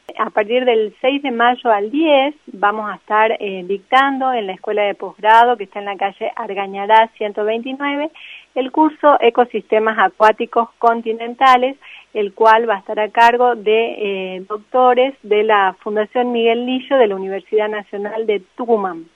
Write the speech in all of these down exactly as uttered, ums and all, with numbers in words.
A partir del seis de mayo al diez vamos a estar eh, dictando en la Escuela de Posgrado, que está en la calle Argañarás ciento veintinueve, el curso Ecosistemas Acuáticos Continentales, el cual va a estar a cargo de eh, doctores de la Fundación Miguel Lillo de la Universidad Nacional de Tucumán.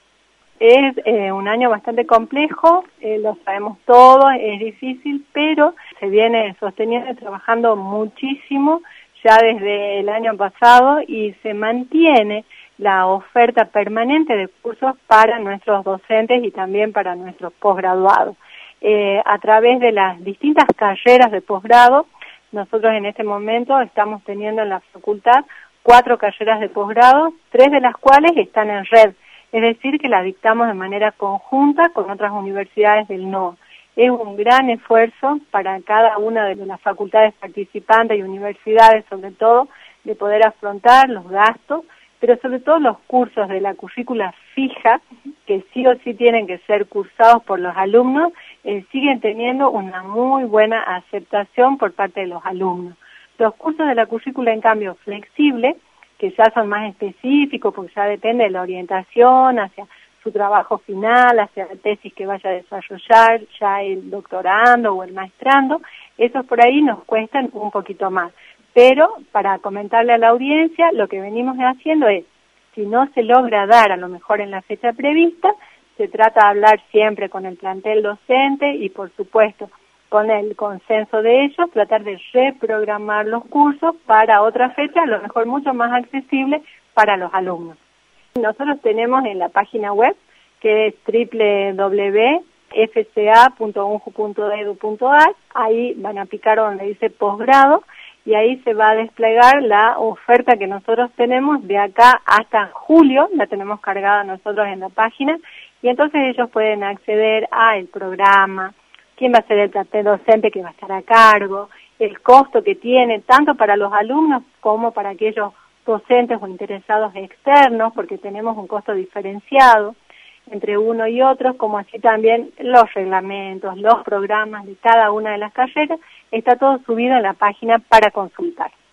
Es eh, un año bastante complejo, eh, lo sabemos todos, es difícil, pero se viene sosteniendo y trabajando muchísimo ya desde el año pasado y se mantiene la oferta permanente de cursos para nuestros docentes y también para nuestros posgraduados. Eh, a través de las distintas carreras de posgrado, nosotros en este momento estamos teniendo en la facultad cuatro carreras de posgrado, tres de las cuales están en red, es decir, que las dictamos de manera conjunta con otras universidades del N O A. Es un gran esfuerzo para cada una de las facultades participantes y universidades, sobre todo, de poder afrontar los gastos, pero sobre todo los cursos de la currícula fija, que sí o sí tienen que ser cursados por los alumnos, eh, siguen teniendo una muy buena aceptación por parte de los alumnos. Los cursos de la currícula, en cambio, flexible, que ya son más específicos, porque ya depende de la orientación hacia su trabajo final, hacia la tesis que vaya a desarrollar ya el doctorando o el maestrando, esos por ahí nos cuestan un poquito más. Pero para comentarle a la audiencia, lo que venimos haciendo es, si no se logra dar a lo mejor en la fecha prevista, se trata de hablar siempre con el plantel docente y por supuesto con el consenso de ellos, tratar de reprogramar los cursos para otra fecha, a lo mejor mucho más accesible para los alumnos. Nosotros tenemos en la página web, que es doble u doble u doble u punto f c a punto u n j u punto e d u punto a r, ahí van a picar donde dice posgrado, y ahí se va a desplegar la oferta que nosotros tenemos de acá hasta julio, la tenemos cargada nosotros en la página, y entonces ellos pueden acceder al programa, quién va a ser el plantel docente que va a estar a cargo, el costo que tiene tanto para los alumnos como para aquellos docentes o interesados externos, porque tenemos un costo diferenciado entre uno y otro, como así también los reglamentos, los programas de cada una de las carreras, está todo subido en la página para consultar.